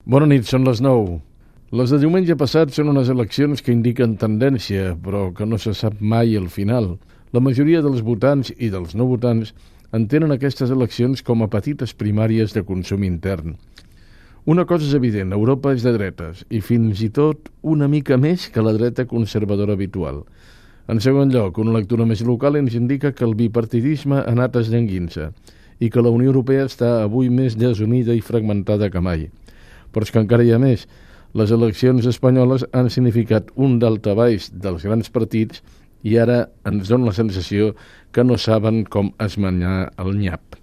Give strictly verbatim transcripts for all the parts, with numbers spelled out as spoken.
Bona nit, són les nou. Les de diumenge passat són unes eleccions que indiquen tendència, però que no se sap mai el final. La majoria dels votants i dels no votants entenen aquestes eleccions com a petites primàries de consum intern. Una cosa és evident, Europa és de dretes, i fins i tot una mica més que la dreta conservadora habitual. En segon lloc, una lectura més local ens indica que el bipartidisme ha anat esllenguint-se i que la Unió Europea està avui més desunida i fragmentada que mai. Però és que encara hi ha més. Les eleccions espanyoles han significat un daltabaix dels grans partits i ara ens dona la sensació que no saben com esmenyar el nyap.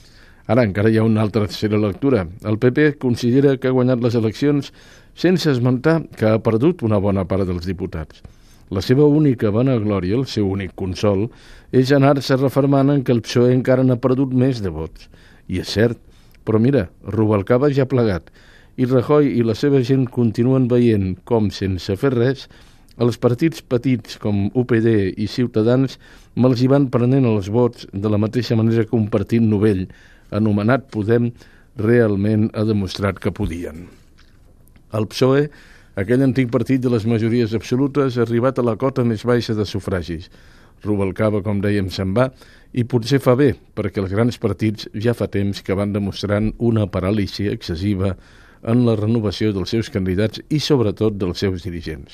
Ara encara hi ha una altra tercera lectura. El P P considera que ha guanyat les eleccions sense esmentar que ha perdut una bona part dels diputats. La seva única vanaglòria, el seu únic consol, és anar-se refermant en que el P S O E encara n'ha perdut més de vots. I és cert, però mira, Rubalcaba ja ha plegat, i Rajoy i la seva gent continuen veient com, sense fer res, els partits petits com U P D i Ciutadans me'ls hi van prenent els vots de la mateixa manera que un partit novell, anomenat Podem, realment ha demostrat que podien. El P S O E, aquell antic partit de les majories absolutes, ha arribat a la cota més baixa de sufragis. Rubalcaba, com dèiem, se'n va, i potser fa bé, perquè els grans partits ja fa temps que van demostrant una paràlisi excessiva en la renovació dels seus candidats i sobretot dels seus dirigents.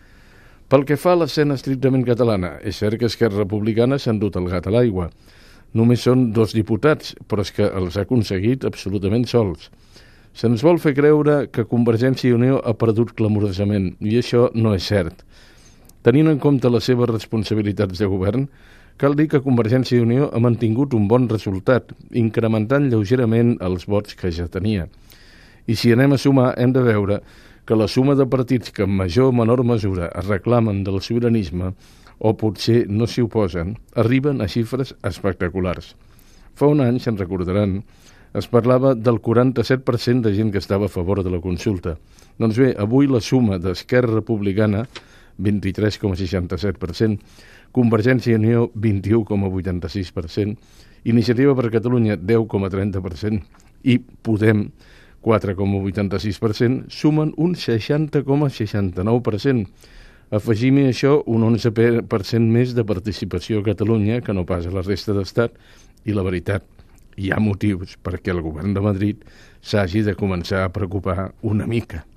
Pel que fa a l'escena estrictament catalana, és cert que Esquerra Republicana s'ha endut el gat a l'aigua. Només són dos diputats, però és que els ha aconseguit absolutament sols. Se'ns vol fer creure que Convergència i Unió ha perdut clamorosament, i això no és cert. Tenint en compte les seves responsabilitats de govern, cal dir que Convergència i Unió ha mantingut un bon resultat, incrementant lleugerament els vots que ja tenia. I si anem a sumar, hem de veure que la suma de partits que en major o menor mesura es reclamen del sobiranisme, o potser no s'hi oposen, arriben a xifres espectaculars. Fa un any, se'n recordaran, es parlava del quaranta-set per cent de gent que estava a favor de la consulta. Doncs bé, avui la suma d'Esquerra Republicana, vint-i-tres coma seixanta-set per cent, Convergència i Unió, vint-i-u coma vuitanta-sis per cent, Iniciativa per Catalunya, deu coma trenta per cent, i Podem, quatre coma vuitanta-sis per cent, sumen un seixanta coma seixanta-nou per cent. Afegim-hi això un onze per cent més de participació a Catalunya que no pas a la resta d'Estat, i la veritat, hi ha motius perquè el govern de Madrid s'hagi de començar a preocupar una mica.